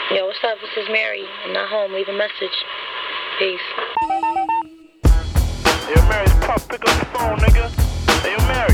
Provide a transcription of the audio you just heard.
Yo, what's up? This is Mary. I'm not home. Leave a message. Peace. Hey, yo, Mary, pop, pick up the phone, nigga. Hey, yo, Mary.